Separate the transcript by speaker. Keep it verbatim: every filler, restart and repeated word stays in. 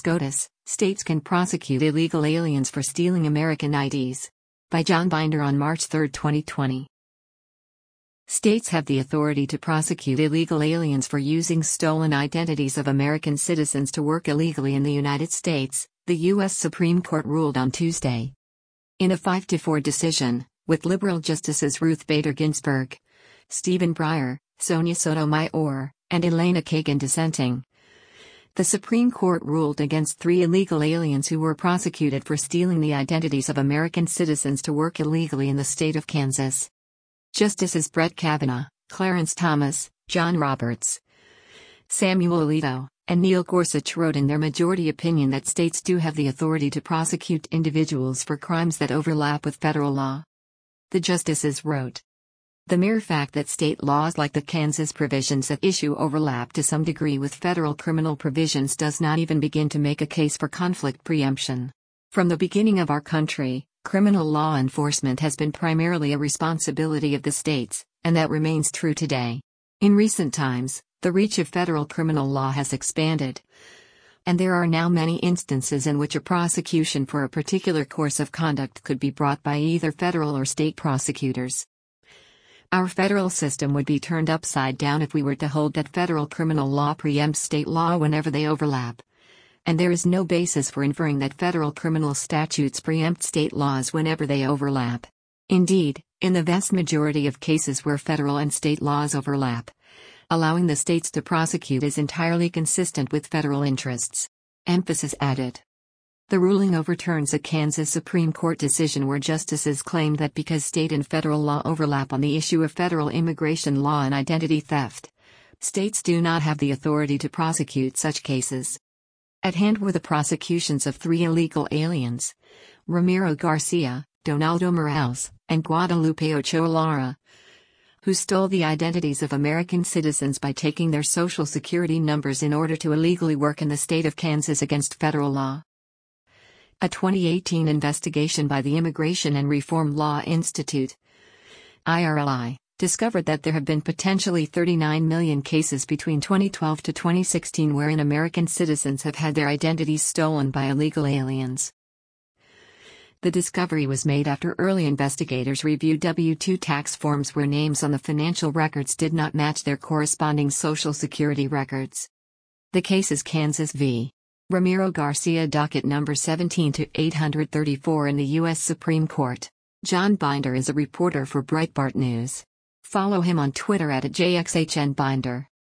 Speaker 1: SCOTUS, states can prosecute illegal aliens for stealing American I Ds. By John Binder on March third, twenty twenty. States have the authority to prosecute illegal aliens for using stolen identities of American citizens to work illegally in the United States, the U S Supreme Court ruled on Tuesday. In a five to four decision, with liberal Justices Ruth Bader Ginsburg, Stephen Breyer, Sonia Sotomayor, and Elena Kagan dissenting, the Supreme Court ruled against three illegal aliens who were prosecuted for stealing the identities of American citizens to work illegally in the state of Kansas. Justices Brett Kavanaugh, Clarence Thomas, John Roberts, Samuel Alito, and Neil Gorsuch wrote in their majority opinion that states do have the authority to prosecute individuals for crimes that overlap with federal law. The justices wrote, "The mere fact that state laws like the Kansas provisions at issue overlap to some degree with federal criminal provisions does not even begin to make a case for conflict preemption. From the beginning of our country, criminal law enforcement has been primarily a responsibility of the states, and that remains true today. In recent times, the reach of federal criminal law has expanded, and there are now many instances in which a prosecution for a particular course of conduct could be brought by either federal or state prosecutors. Our federal system would be turned upside down if we were to hold that federal criminal law preempts state law whenever they overlap. And there is no basis for inferring that federal criminal statutes preempt state laws whenever they overlap. Indeed, in the vast majority of cases where federal and state laws overlap, allowing the states to prosecute is entirely consistent with federal interests." Emphasis added. The ruling overturns a Kansas Supreme Court decision where justices claimed that because state and federal law overlap on the issue of federal immigration law and identity theft, states do not have the authority to prosecute such cases. At hand were the prosecutions of three illegal aliens, Ramiro Garcia, Donaldo Morales, and Guadalupe Ochoa Lara, who stole the identities of American citizens by taking their social security numbers in order to illegally work in the state of Kansas against federal law. A twenty eighteen investigation by the Immigration and Reform Law Institute, I R L I, discovered that there have been potentially thirty-nine million cases between twenty twelve to twenty sixteen wherein American citizens have had their identities stolen by illegal aliens. The discovery was made after early investigators reviewed W two tax forms where names on the financial records did not match their corresponding Social Security records. The case is Kansas v. Ramiro Garcia, docket number seventeen to eight thirty-four in the U S Supreme Court. John Binder is a reporter for Breitbart News. Follow him on Twitter at J X H N Binder.